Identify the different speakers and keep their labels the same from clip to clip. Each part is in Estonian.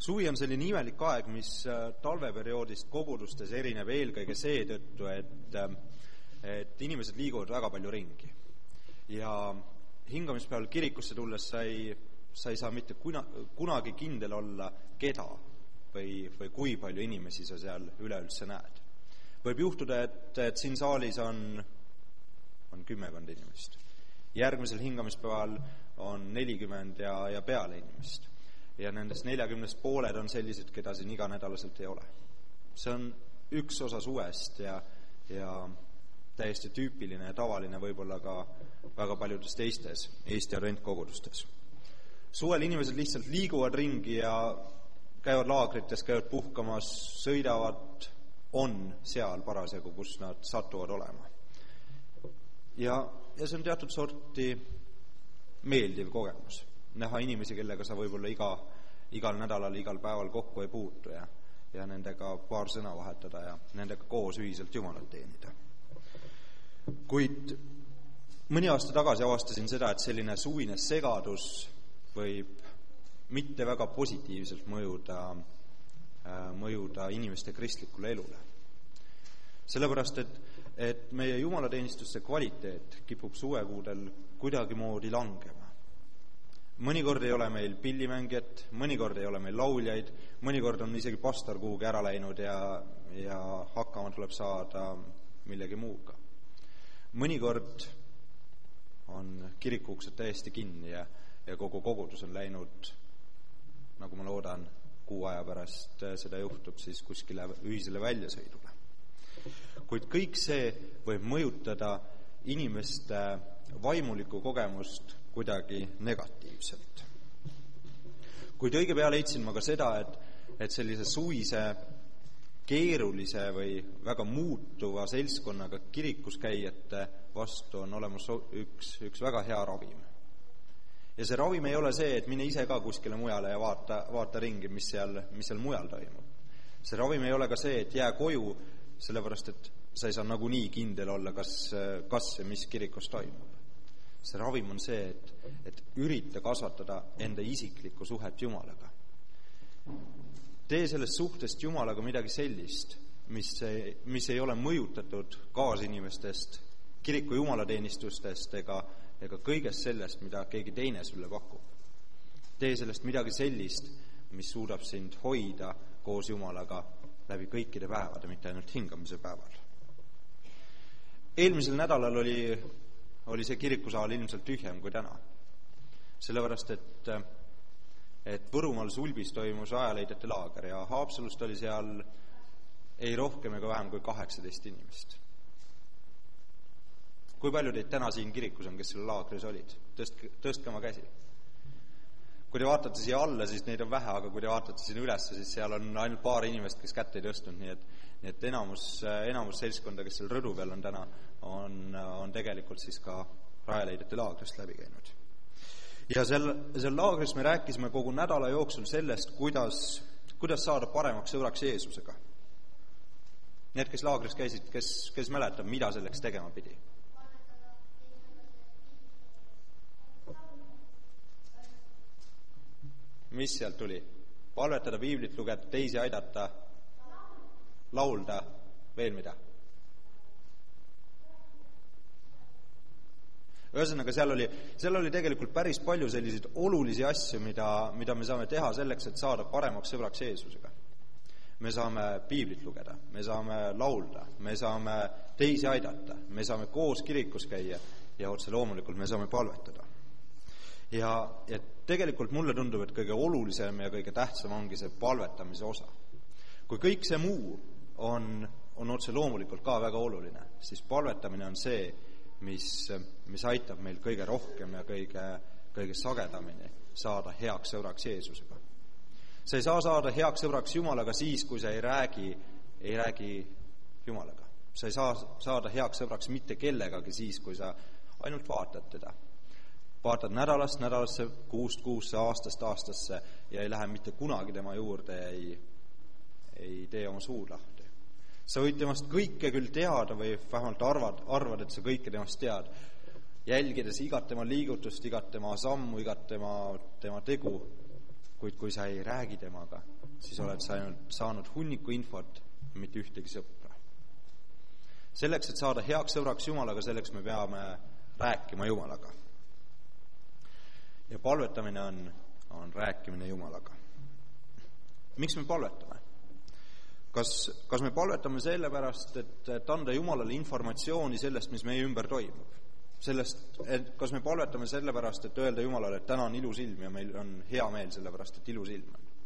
Speaker 1: Suvi on selline imelik aeg, mis talveperioodist kogudustes erineb eelkõige seetõttu, et inimesed liiguvad väga palju ringi. Ja hingamispäeval kirikusse tulles sa ei saa mitte kunagi kindel olla, keda või kui palju inimesi sa seal üleüldse näed. Võib juhtuda, et siin saalis on 10 inimest. Järgmisel hingamispäeval on 40 ja peale inimest. Ja nendest 40 pooled on sellised, keda siin iganädalaselt ei ole. See on üks osa suvest ja täiesti tüüpiline ja tavaline võib-olla ka väga paljudes teistes Eesti adventkogudustes. Suvel inimesed lihtsalt liiguvad ringi ja käivad laagrites, käivad puhkamas, sõidavad, on seal parasjagu, kus nad satuvad olema. Ja see on teatud sorti meeldiv kogemus. Näha inimesi, kellega sa võib-olla igal nädalal, igal päeval kokku ei puutu ja nendega paar sõna vahetada ja nendega koos ühiselt Jumalat teenida. Kuid mõni aasta tagasi avastasin seda, et selline suvine segadus võib mitte väga positiivselt mõjuda inimeste kristlikule elule. Sellepärast, et meie jumalateenistuste kvaliteet kipub suvekuudel kuidagimoodi langema. Mõnikord ei ole meil pillimängijat, mõnikord ei ole meil lauljaid, mõnikord on isegi pastor kuhugi ära läinud ja hakkama tuleb saada millegi muuga. Mõnikord on kirikuuksed täiesti kinni ja kogu kogudus on läinud, nagu ma loodan, 6 aja pärast seda juhtub, siis kuskile ühisele väljasõidule. Kuid kõik see võib mõjutada inimeste vaimulikku kogemust kuidagi negatiivselt. Kuid õige pea leidsin ma ka seda, et sellise suvise, keerulise või väga muutuva seltskonnaga kirikus käijate vastu on olemas üks väga hea ravim. Ja see ravim ei ole see, et mine ise ka kuskile mujale ja vaata ringi, mis seal mujal toimub. See ravim ei ole ka see, et jää koju, sellepärast et sa ei saa nagunii kindel olla, kas ja mis kirikus toimub. See ravim on see, et ürita kasvatada enda isiklikku suhet Jumalaga. Tee sellest suhtest Jumalaga midagi sellist, mis ei ole mõjutatud kaasinimestest, kiriku jumalateenistustest ega kõigest sellest, mida keegi teine sulle pakub. Tee sellest midagi sellist, mis suudab sind hoida koos Jumalaga läbi kõikide päevade, mitte ainult hingamise päeval. Eelmisel nädalal oli see kirikusaal ilmselt tühjem kui täna. Sellepärast, et Võrumaal Sulbis toimus ajaleidjate laager ja Haapsalust oli seal ei rohkem ega vähem kui 18 inimest. Kui palju teid täna siin kirikus on, kes selle laagris olid? Tõstke oma käsi. Kui te vaatate siia alla, siis neid on vähe, aga kui te vaatate siin üles, siis seal on ainult paar inimest, kes kätt ei tõstnud, nii et enamus seltskonda, kes seal rõdu peal on täna, on tegelikult siis ka rajaleidjate laagrist läbi käinud. Ja seal laagris me rääkisime kogu nädala jooksul sellest, kuidas saada paremaks sõbraks Jeesusega. Need, kes laagris käisid, kes mäletab, mida selleks tegema pidi? Mis sealt tuli? Palvetada, piiblit lugeda, teisi aidata, laulda, veel mida? Ühesõnaga, seal oli tegelikult päris palju selliseid olulisi asju, mida me saame teha selleks, et saada paremaks sõbraks Jeesusega. Me saame piiblit lugeda, me saame laulda, me saame teisi aidata, me saame koos kirikus käia ja otse loomulikult me saame palvetada. Ja tegelikult mulle tundub, et kõige olulisem ja kõige tähtsam ongi see palvetamise osa. Kui kõik see muu on otse loomulikult ka väga oluline, siis palvetamine on see, mis aitab meil kõige rohkem ja kõige sagedamini saada heaks sõbraks Jeesusega. Sa ei saa saada heaks sõbraks Jumalaga siis, kui sa ei räägi Jumalaga. Sa ei saa saada heaks sõbraks mitte kellegagi siis, kui sa ainult vaatad teda. Vaatad nädalast nädalasse, kuust kuusse, aastast aastasse ja ei lähe mitte kunagi tema juurde ja ei tee oma suu lahti. Sa võid temast kõike küll teada või vähemalt arvad, et sa kõike temast tead, jälgides igat tema liigutust, igat tema sammu, igat tema tegu, kuid kui sa ei räägi temaga, siis oled sa ainult saanud hunniku infot, mitte ühtegi sõpra. Selleks, et saada heaks sõbraks Jumalaga, selleks me peame rääkima Jumalaga. Ja palvetamine on rääkimine Jumalaga. Miks me palvetame? Kas me palvetame sellepärast, et anda Jumalale informatsiooni sellest, mis meie ümber toimub? Kas me palvetame sellepärast, et öelda Jumalale, et täna on ilus ilm ja meil on hea meel sellepärast, et ilus ilm on?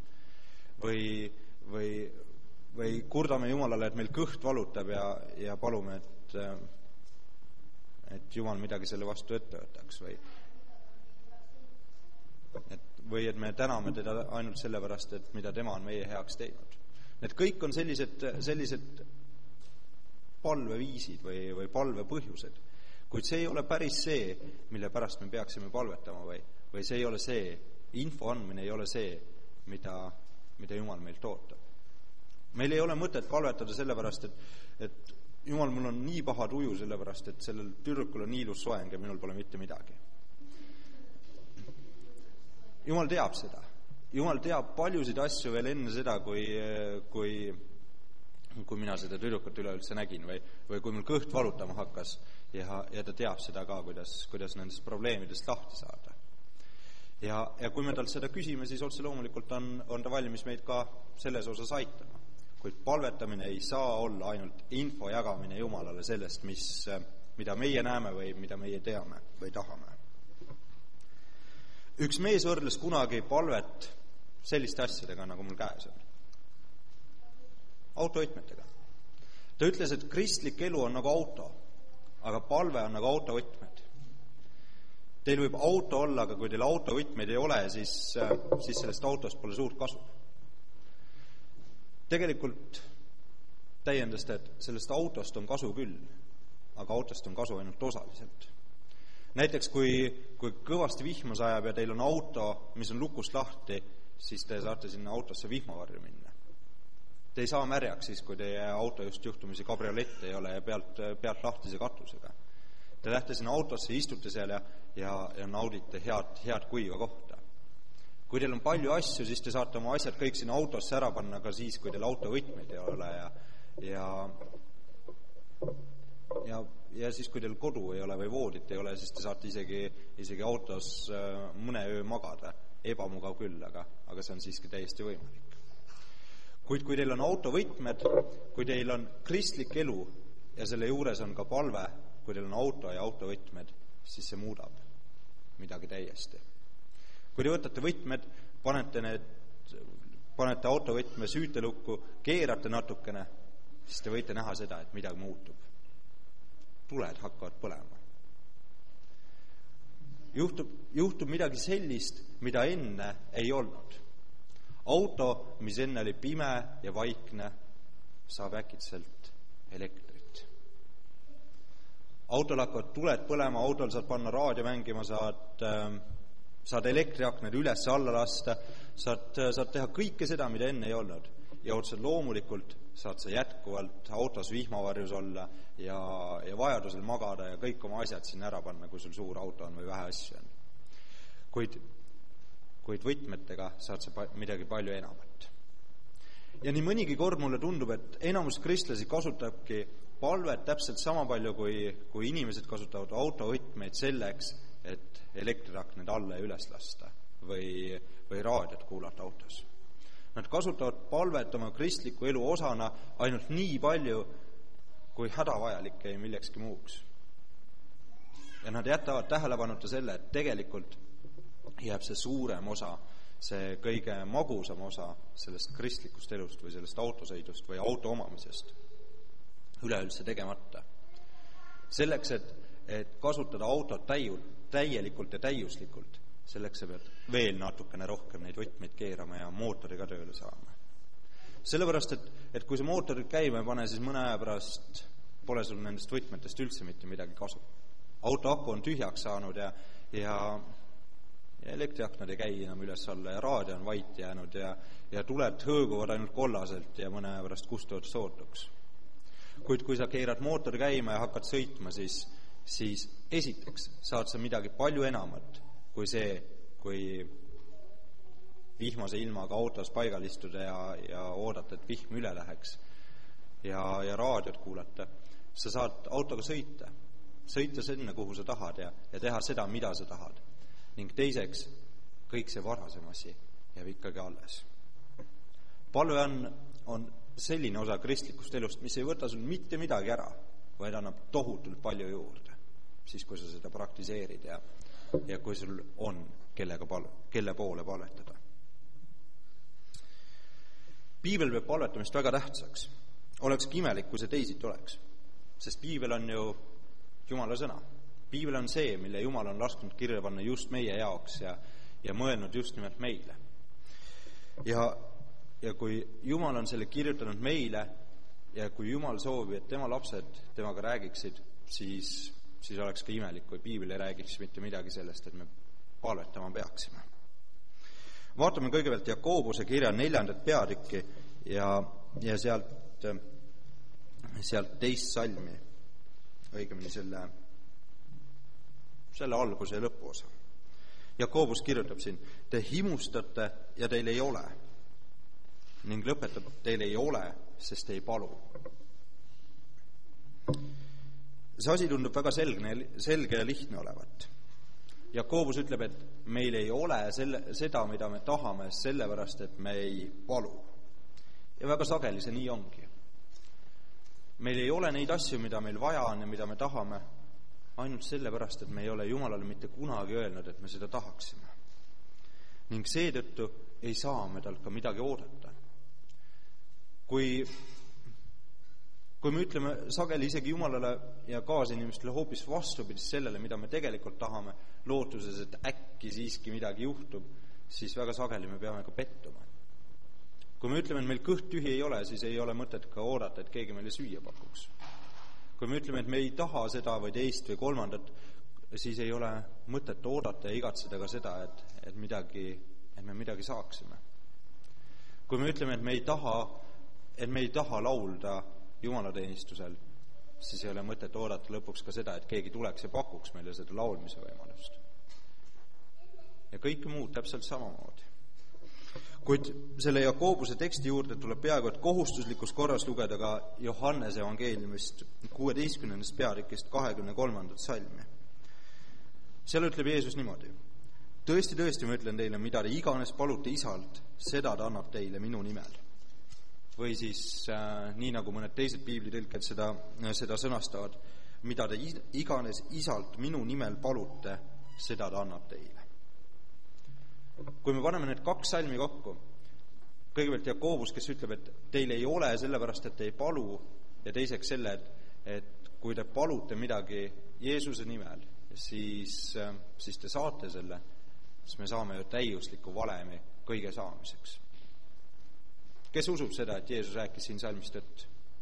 Speaker 1: Või kurdame Jumalale, et meil kõht valutab ja palume, et Jumal midagi selle vastu ette võtaks või et me täname teda ainult sellepärast, et mida tema on meie heaks teinud. Need kõik on sellised palveviisid või palvepõhjused, kuid see ei ole päris see, mille pärast me peaksime palvetama või see ei ole see, info andmine ei ole see, mida Jumal meilt ootab. Meil ei ole mõtet palvetada sellepärast, et Jumal, mul on nii paha tuju sellepärast, et sellel tüdrukul on nii ilus soeng ja minul pole mitte midagi. Jumal teab seda. Jumal teab paljusid asju veel enne seda, kui mina seda tüdrukut üleüldse nägin või kui mul kõht valutama hakkas ja ta teab seda ka, kuidas nendest probleemidest lahti saada. Ja kui me talt seda küsime, siis otse loomulikult on ta valmis meid ka selles osas aitama. Kuid palvetamine ei saa olla ainult info jagamine Jumalale sellest, mida meie näeme või mida meie teame või tahame. Üks mees võrdles kunagi palvet selliste asjadega, nagu mul käes on. Autovõtmetega. Ta ütles, et kristlik elu on nagu auto, aga palve on nagu autovõtmed. Teil võib auto olla, aga kui teil autovõtmeid ei ole, siis sellest autost pole suurt kasu. Tegelikult täiendas ta, et sellest autost on kasu küll, aga autost on kasu ainult osaliselt. Näiteks, kui kõvasti vihma sajab ja teil on auto, mis on lukust lahti, siis te saate sinna autosse vihmavarju minna. Te ei saa märjaks siis, kui teie auto just juhtumisi kabriolett ei ole ja pealt lahtise katusega. Te lähte sinna autosse, istute seal ja naudite head kuiva kohta. Kui teil on palju asju, siis te saate oma asjad kõik sinna autosse ära panna ka siis, kui teil autovõtmeid ei ole ja siis, kui teil kodu ei ole või voodit ei ole, siis te saate isegi autos mõne öö magada. Ebamugav küll, aga see on siiski täiesti võimalik. Kuid kui teil on autovõtmed, kui teil on kristlik elu ja selle juures on ka palve, kui teil on auto ja autovõtmed, siis see muudab midagi täiesti. Kui te võtate võtmed, panete autovõtme süütelukku, keerate natukene, siis te võite näha seda, et midagi muutub. Tuled hakkavad põlema. Juhtub midagi sellist, mida enne ei olnud. Auto, mis enne oli pime ja vaikne, saab äkitselt elektrit. Autol hakkavad tuled põlema, autol saad panna raadio mängima, saad elektriaknad üles alla lasta, saad teha kõike seda, mida enne ei olnud. Ja otse loomulikult saad sa jätkuvalt autos vihmavarjus olla ja vajadusel magada ja kõik oma asjad sinna ära panna, kui sul suur auto on või vähe asju on. Kuid võtmetega saad sa midagi palju enamat. Ja nii mõnigi kord mulle tundub, et enamus kristlasi kasutabki palvet täpselt sama palju, kui inimesed kasutavad autovõtmeid selleks, et elektrirakned alla ja üles lasta või raadiot kuulata autos. Nad kasutavad palvet oma kristliku elu osana ainult nii palju, kui hädavajalik ei millekski muuks. Ja nad jätavad tähelepanuta selle, et tegelikult jääb see suurem osa, see kõige magusam osa sellest kristlikust elust või sellest autosõidust või auto omamisest üleüldse tegemata. Selleks, et kasutada autot täielikult ja täiuslikult, selleks sa pead veel natukene rohkem neid võtmeid keerama ja mootoriga tööle saama. Sellepärast, et kui see mootorid käima ei pane, siis mõne aja pärast pole sul nendest võtmetest üldse mitte midagi kasu. Auto aku on tühjaks saanud ja elektriaknad ei käi enam üles alla ja raadio on vait jäänud ja tuled hõõguvad ainult kollaselt ja mõne aja pärast kustuvad sootuks. Kuid kui sa keerad mootori käima ja hakkad sõitma, siis esiteks saad sa midagi palju enamat kui see, kui vihmase ilmaga autos paigal istuda ja oodata, et vihm üle läheks ja raadiot kuulata. Sa saad autoga sõita sinna, kuhu sa tahad ja teha seda, mida sa tahad. Ning teiseks, kõik see varasem asi jääb ikkagi alles. Palve on selline osa kristlikust elust, mis ei võta sul mitte midagi ära, vaid annab tohutult palju juurde, siis kui sa seda praktiseerid ja kui sul on kelle poole palvetada. Piibel peab palvetamist väga tähtsaks. Olekski imelik, kui see teisiti oleks, sest piibel on ju Jumala sõna. Piibel on see, mille Jumal on lasknud kirja panna just meie jaoks ja mõelnud just nimelt meile. Ja kui Jumal on selle kirjutanud meile ja kui Jumal soovib, et tema lapsed temaga räägiksid, siis oleks ka imelik, kui piibel ei räägiks mitte midagi sellest, et me palvetama peaksime. Vaatame kõigepealt Jakobuse kirja 4. peatükki ja sealt 2. salmi, õigemini selle alguse ja lõpuosa. Jakobus kirjutab siin: te himustate ja teil ei ole, ning lõpetab: teil ei ole, sest ei palu. See asi tundub väga selge ja lihtne olevat. Jakobus ütleb, et meil ei ole seda, mida me tahame, sellepärast, et me ei palu. Ja väga sageli see nii ongi. Meil ei ole neid asju, mida meil vaja on ja mida me tahame, ainult sellepärast, et me ei ole Jumalale mitte kunagi öelnud, et me seda tahaksime. Ning seetõttu ei saa me talt ka midagi oodata. Kui me ütleme sageli isegi Jumalale ja kaasinimestele hoopis vastupidist sellele, mida me tegelikult tahame, lootuses, et äkki siiski midagi juhtub, siis väga sageli me peame ka pettuma. Kui me ütleme, et meil kõht tühi ei ole, siis ei ole mõtet ka oodata, et keegi meile süüa pakuks. Kui me ütleme, et me ei taha seda või teist või kolmandat, siis ei ole mõtet oodata ja igatseda ka seda, et me midagi saaksime. Kui me ütleme, et me ei taha laulda jumalateenistusel, siis ei ole mõtet oodata lõpuks ka seda, et keegi tuleks ja pakuks meile seda laulmise võimalust. Ja kõik muud täpselt samamoodi. Kuid selle Jakobuse teksti juurde tuleb peaaegu et kohustuslikus korras lugeda ka Johannese evangeeliumist 16. peatükist 23. salmi. Seal ütleb Jeesus niimoodi: tõesti, ma ütlen teile, mida te iganes palute isalt, seda ta annab teile minu nimel. Või siis nii nagu mõned teised piiblitõlked seda sõnastavad: mida te iganes isalt minu nimel palute, seda ta annab teile. Kui me paneme need 2 salmi kokku, kõigepealt Jakobus, kes ütleb, et teil ei ole sellepärast, et te ei palu, ja teiseks selle, et kui te palute midagi Jeesuse nimel, siis te saate selle, siis me saame ju täiusliku valemi kõige saamiseks. Kes usub seda, et Jeesus rääkis siin salmist tõtt?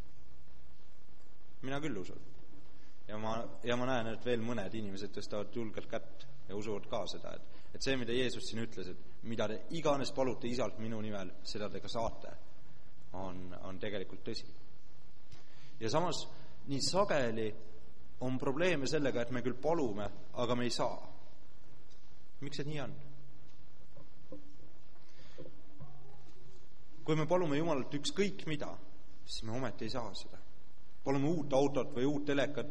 Speaker 1: Mina küll usun. Ja ma näen, et veel mõned inimesed tõstavad julgelt kätt ja usuvad ka seda, et see, mida Jeesus siin ütles, et mida te iganes palute isalt minu nimel, seda te ka saate, on tegelikult tõsi. Ja samas nii sageli on probleeme sellega, et me küll palume, aga me ei saa. Miks see nii on? Kui me palume Jumalalt ükskõik mida, siis me ometi ei saa seda. Palume uut autot või uut telekat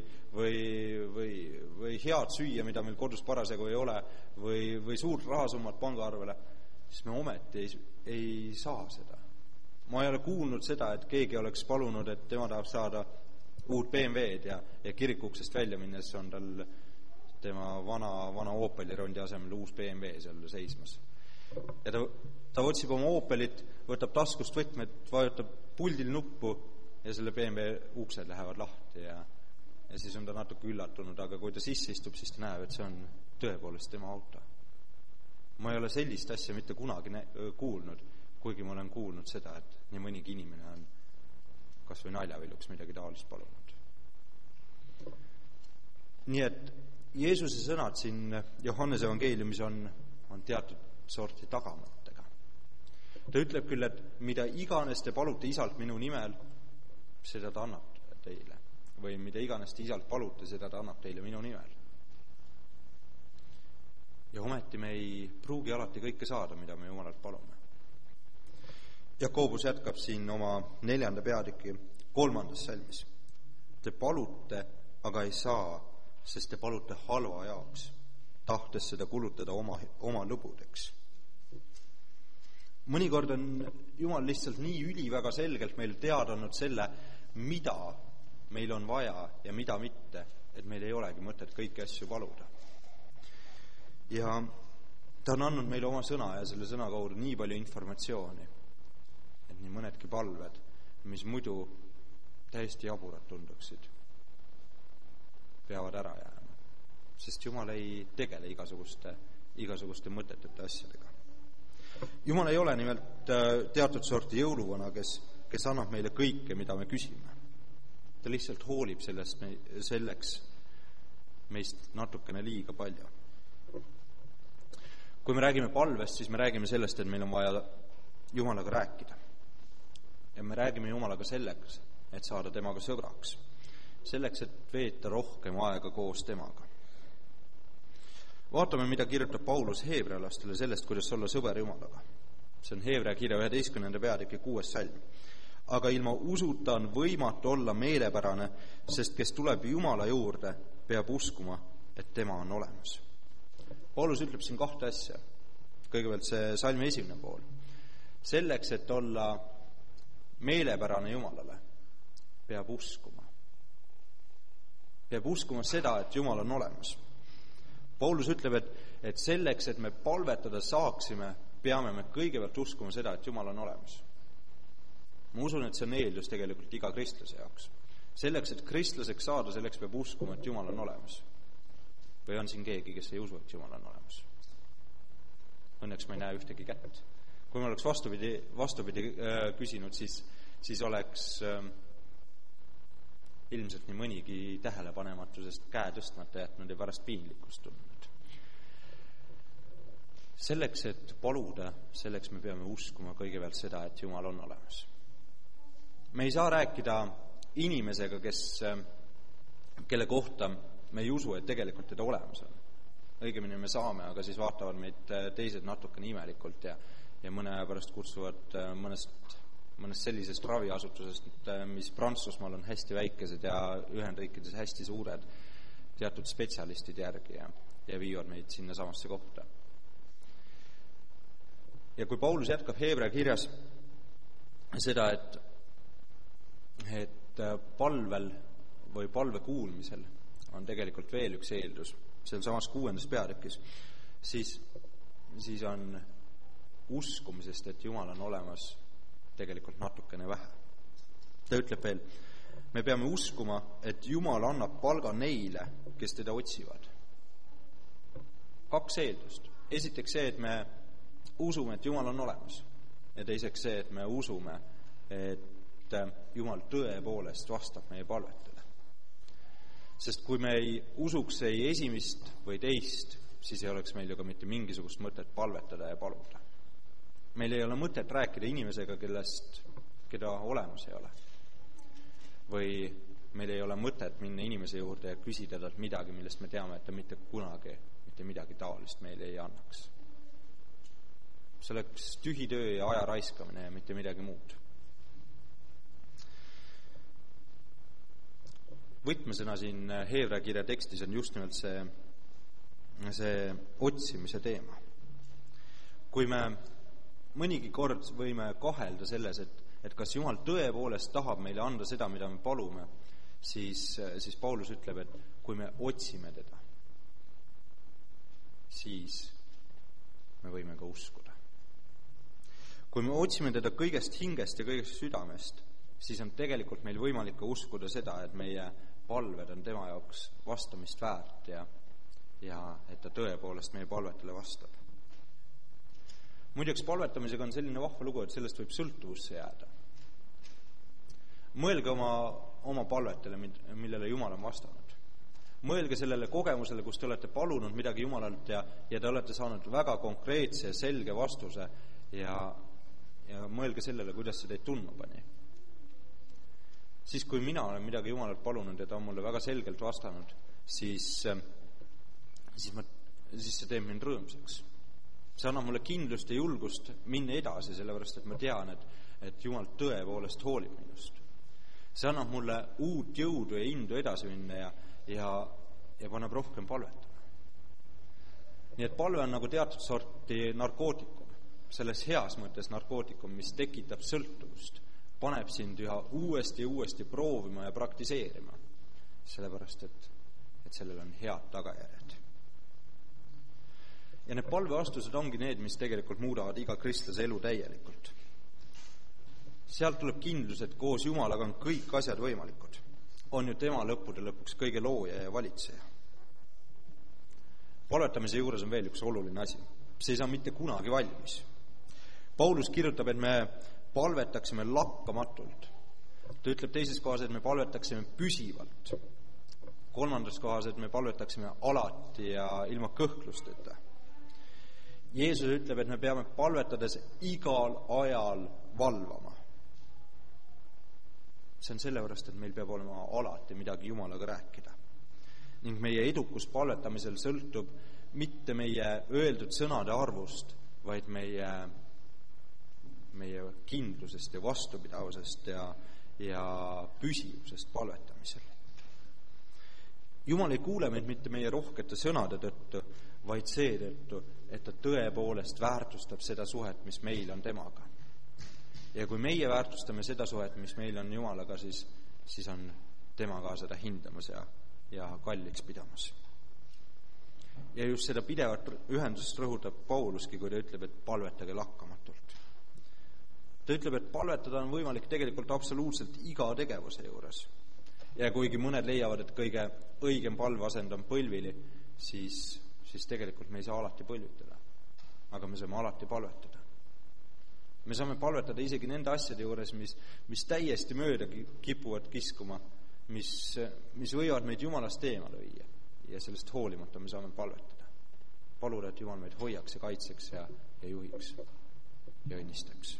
Speaker 1: või head süüa, mida meil kodus parasjagu ei ole, või suurt rahasummat pangaarvele, siis me ometi ei saa seda. Ma ei ole kuulnud seda, et keegi oleks palunud, et tema tahab saada uut BMW-d ja kirikuksest välja minnes on tal tema vana Opeli-rondi asemel uus BMW seal seismas. Ja ta otsib oma Opelit, võtab taskust võtmed, vajutab puldil nuppu ja selle BMW uksed lähevad lahti ja siis on ta natuke üllatunud, aga kui ta sisse istub, siis ta näeb, et see on tõepoolest tema auto. Ma ei ole sellist asja mitte kunagi kuulnud, kuigi ma olen kuulnud seda, et nii mõnigi inimene on kas või naljaviljuks midagi taolist palunud. Nii et Jeesuse sõnad siin Johannese evangeeliumis on teatud sorti tagamõttega. Ta ütleb küll, et mida iganes te palute isalt minu nimel, seda ta annab teile. Või mida iganes te isalt palute, seda ta annab teile minu nimel. ja ometi me ei pruugi alati kõike saada, mida me Jumalalt palume. Jakobus jätkab siin oma 4. peatüki 3. salmis. Te palute, aga ei saa, sest te palute halva jaoks, tahtes seda kulutada oma lõbudeks. Mõnikord on Jumal lihtsalt nii üliväga selgelt meil teada andnud selle, mida meil on vaja ja mida mitte, et meil ei olegi mõtet kõiki asju paluda. Ja ta on andnud meile oma sõna ja selle sõna kaudu nii palju informatsiooni, et nii mõnedki palved, mis muidu täiesti jaburad tunduksid, peavad ära jääma, sest Jumal ei tegele igasuguste mõtetete asjadega. Jumal ei ole nimelt teatud sorti jõuluvana, kes annab meile kõike, mida me küsime. Ta lihtsalt hoolib selleks meist natukene liiga palju. Kui me räägime palvest, siis me räägime sellest, et meil on vaja Jumalaga rääkida. Ja me räägime Jumalaga selleks, et saada temaga sõbraks. Selleks, et veeta rohkem aega koos temaga. Vaatame, mida kirjutab Paulus heebrealastele sellest, kuidas olla sõber Jumalaga. See on Heebrea kirja 11. peatüki 6. salm. Aga ilma usuta on võimatu olla meelepärane, sest kes tuleb Jumala juurde, peab uskuma, et tema on olemas. Paulus ütleb siin 2 asja. Kõigepealt see salmi 1. pool. Selleks, et olla meelepärane Jumalale, peab uskuma. Peab uskuma seda, et Jumal on olemas. Paulus ütleb, et selleks, et me palvetada saaksime, peame me kõigepealt uskuma seda, et Jumal on olemas. Ma usun, et see on eeldus tegelikult iga kristlase jaoks. Selleks, et kristlaseks saada, selleks peab uskuma, et Jumal on olemas. Või on siin keegi, kes ei usu, et Jumal on olemas? Õnneks ma ei näe ühtegi kätt. Kui ma oleks vastupidi küsinud, siis oleks ilmselt nii mõnigi tähelepanematusest käe tõstmata jätnud ja pärast piinlikkust tundnud. Selleks, et paluda, selleks me peame uskuma kõigepealt seda, et Jumal on olemas. Me ei saa rääkida inimesega, kelle kohta me ei usu, et tegelikult teda olemas on. Õigemini me saame, aga siis vaatavad meid teised natukene imelikult ja mõne aja pärast kutsuvad mõnest sellisest raviasutusest, mis Prantsusmaal on hästi väikesed ja Ühendriikides hästi suured, teatud spetsialistid järgi ja viivad meid sinna samasse kohta. Ja kui Paulus jätkab Heebrea kirjas seda, et palvel või palve kuulmisel on tegelikult veel üks eeldus, seal samas 6. peatükis, siis on uskumisest, et Jumal on olemas, tegelikult natukene vähe. Ta ütleb veel, me peame uskuma, et Jumal annab palga neile, kes teda otsivad. 2 eeldust. Esiteks see, et me usume, et Jumal on olemas. Ja teiseks see, et me usume, et Jumal tõepoolest vastab meie palvetele. Sest kui me ei usuks ei esimest või teist, siis ei oleks meil ju ka mitte mingisugust mõtet palvetada ja paluda. Meil ei ole mõtet rääkida inimesega, keda olemas ei ole. Või meil ei ole mõtet minna inimese juurde ja küsida talt midagi, millest me teame, et ta mitte kunagi mitte midagi taolist meile ei annaks. See oleks tühi töö ja aja raiskamine ja mitte midagi muud. Võtmesõna siin Heebrea kirja tekstis on just nimelt see otsimise teema. Kui me mõnigi kord võime kahelda selles, et kas Jumal tõepoolest tahab meile anda seda, mida me palume, siis Paulus ütleb, et kui me otsime teda, siis me võime ka uskuda. Kui me otsime teda kõigest hingest ja kõigest südamest, siis on tegelikult meil võimalik ka uskuda seda, et meie palved on tema jaoks vastamist väärt ja et ta tõepoolest meie palvetele vastab. Muideks palvetamisega on selline vahva lugu, et sellest võib sõltuvusse jääda. Mõelge oma palvetele, millele Jumal on vastanud. Mõelge sellele kogemusele, kus te olete palunud midagi Jumalalt ja te olete saanud väga konkreetse ja selge vastuse ja mõelge sellele, kuidas see teid tundma pani. Siis kui mina olen midagi Jumalalt palunud ja ta on mulle väga selgelt vastanud, siis siis see teeb mind rõõmsaks. See annab mulle kindlust ja julgust minna edasi, sellepärast et ma tean, et Jumal tõepoolest hoolib minust. See annab mulle uut jõudu ja indu edasi minna ja paneb rohkem palvetama. Nii et palve on nagu teatud sorti narkootikum, selles heas mõttes narkootikum, mis tekitab sõltuvust, paneb sind üha uuesti ja uuesti proovima ja praktiseerima, sellepärast et sellel on head tagajärjed. Ja need palvevastused ongi need, mis tegelikult muudavad iga kristlase elu täielikult. Sealt tuleb kindlus, et koos Jumalaga on kõik asjad võimalikud. On ju tema lõppude lõpuks kõige looja ja valitseja. Palvetamise juures on veel üks oluline asi. See ei saa mitte kunagi valmis. Paulus kirjutab, et me palvetaksime lakkamatult. Ta ütleb teises kohas, et me palvetaksime püsivalt. Kolmandas kohas, et me palvetaksime alati ja ilma kõhklusteta. Jeesus ütleb, et me peame palvetades igal ajal valvama. See on sellepärast, et meil peab olema alati midagi Jumalaga rääkida. Ning meie edukus palvetamisel sõltub mitte meie öeldud sõnade arvust, vaid meie kindlusest ja vastupidavusest ja püsivusest palvetamisel. Jumal ei kuule meid mitte meie rohkete sõnade tõttu, vaid seetõttu, et ta tõepoolest väärtustab seda suhet, mis meil on temaga. Ja kui meie väärtustame seda suhet, mis meil on Jumalaga, siis on tema ka seda hindamas ja kalliks pidamas. Ja just seda pidevat ühendust rõhutab Pauluski, kui ta ütleb, et palvetage lakkamatult. Ta ütleb, et palvetada on võimalik tegelikult absoluutselt iga tegevuse juures. Ja kuigi mõned leiavad, et kõige õigem palveasend on põlvili, siis tegelikult me ei saa alati põlvitada. Aga me saame alati palvetada. Me saame palvetada isegi nende asjade juures, mis täiesti mööda kipuvad kiskuma, mis võivad meid Jumalast eemale viia. Ja sellest hoolimata me saame palvetada. Paluda, et Jumal meid hoiaks ja kaitseks ja juhiks ja õnnistaks.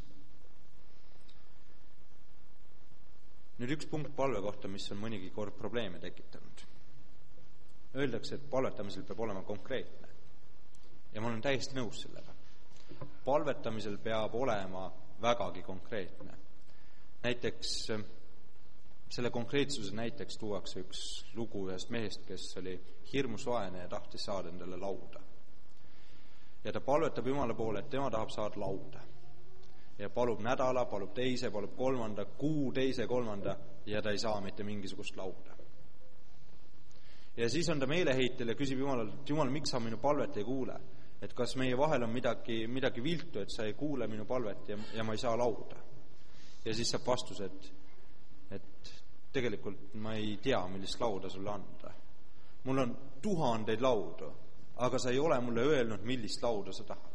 Speaker 1: Nüüd üks punkt palve kohta, mis on mõnigi kord probleeme tekitanud. Öeldakse, et palvetamisel peab olema konkreetne. Ja ma olen täiesti nõus sellega. Palvetamisel peab olema vägagi konkreetne. Näiteks selle konkreetsuse näiteks tuuakse üks lugu ühest mehest, kes oli hirmus vaene ja tahtis saada endale lauda. Ja ta palvetab Jumala poole, et tema tahab saada lauda. Ja palub nädala, palub teise, palub kolmanda, kuu, teise, kolmanda ja ta ei saa mitte mingisugust lauda. Ja siis on ta meeleheitel ja küsib Jumalalt, et Jumal, miks sa minu palvet ei kuule? Et kas meie vahel on midagi viltu, et sa ei kuule minu palvet ja ma ei saa lauda? Ja siis saab vastus, et tegelikult ma ei tea, millist lauda sulle anda. Mul on 1000 laudu, aga sa ei ole mulle öelnud, millist lauda sa tahad.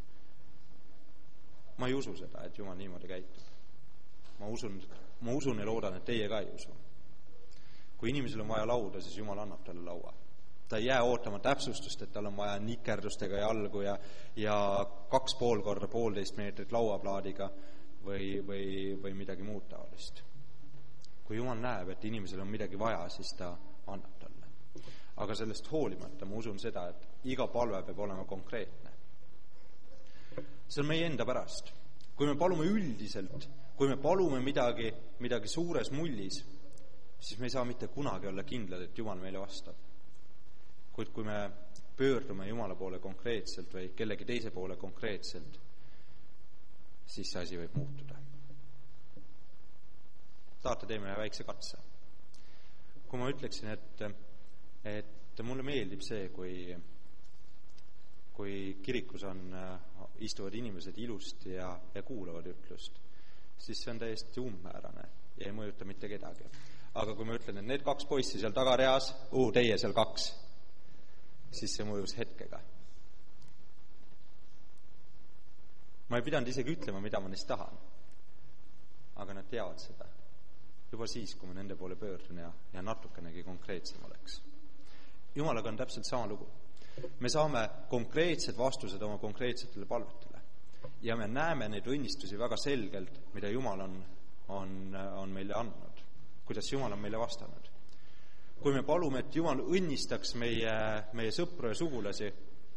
Speaker 1: Ma ei usu seda, et Jumal niimoodi käitub. Ma usun ja loodan, et teie ka ei usu. Kui inimesel on vaja lauda, siis Jumal annab talle laua. Ta ei jää ootama täpsustust, et tal on vaja nikerdustega jalgu ja 2,5 korda 1,5 meetrit lauaplaadiga või midagi muud taolist. Kui Jumal näeb, et inimesel on midagi vaja, siis ta annab talle. Aga sellest hoolimata ma usun seda, et iga palve peab olema konkreetne. See on meie enda pärast. Kui me palume üldiselt, kui me palume midagi suures mullis, siis me ei saa mitte kunagi olla kindlad, et Jumal meile vastab. Kuid kui me pöördume Jumala poole konkreetselt või kellegi teise poole konkreetselt, siis see asi võib muutuda. Tahate, teeme ühe väikse katse. Kui ma ütleksin, et mulle meeldib see, kui kirikus istuvad inimesed ilusti ja kuulavad ütlust, siis see on täiesti ummäärane ja ei mõjuta mitte kedagi. Aga kui ma ütlen, et need 2 poissi seal tagareas, teie seal 2, siis see mõjus hetkega. Ma ei pidanud isegi ütlema, mida ma neist tahan. Aga nad teavad seda. Juba siis, kui ma nende poole pöördun ja natukenegi konkreetsem oleks. Jumalaga on täpselt sama lugu. Me saame konkreetsed vastused oma konkreetsetele palvetele. Ja me näeme neid õnnistusi väga selgelt, mida Jumal on meile andnud. Kuidas Jumal on meile vastanud. Kui me palume, et Jumal õnnistaks meie sõpru ja sugulasi,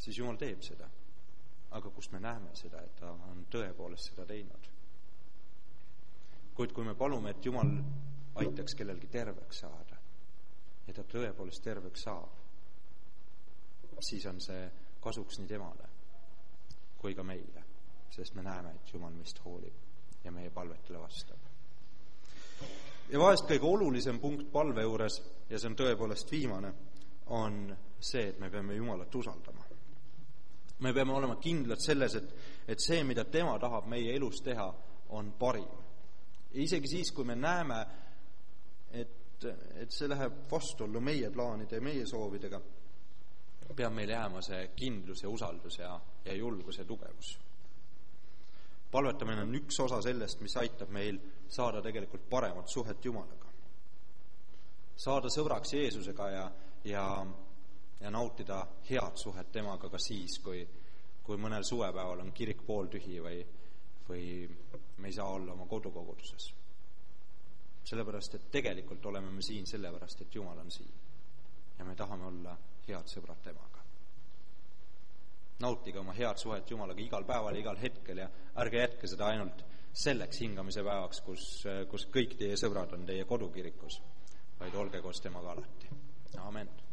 Speaker 1: siis Jumal teeb seda. Aga kust me näeme seda, et ta on tõepoolest seda teinud? Kuid kui me palume, et Jumal aitaks kellelgi terveks saada ja ta tõepoolest terveks saab, siis on see kasuks nii temale kui ka meile, sest me näeme, et Jumal meist hoolib ja meie palvetele vastab. Ja vahest kõige olulisem punkt palve juures, ja see on tõepoolest viimane, on see, et me peame Jumalat usaldama. Me peame olema kindlad selles, et see, mida tema tahab meie elus teha, on parim. Ja isegi siis, kui me näeme, et see läheb vastuollu meie plaanide ja meie soovidega, peab meil jääma see kindlus ja usaldus ja julgus ja tugevus. Palvetamine on üks osa sellest, mis aitab meil saada tegelikult paremat suhet Jumalaga. Saada sõbraks Jeesusega ja nautida head suhet temaga ka siis, kui mõnel suvepäeval on kirik pooltühi või me ei saa olla oma kodukoguduses. Sellepärast, et tegelikult oleme me siin sellepärast, et Jumal on siin ja me tahame olla head sõbrad temaga. Nautige oma head suhet Jumalaga igal päeval ja igal hetkel ja ärge jätke seda ainult selleks hingamise päevaks, kus kõik teie sõbrad on teie kodukirikus, vaid olge koos temaga alati. Amen.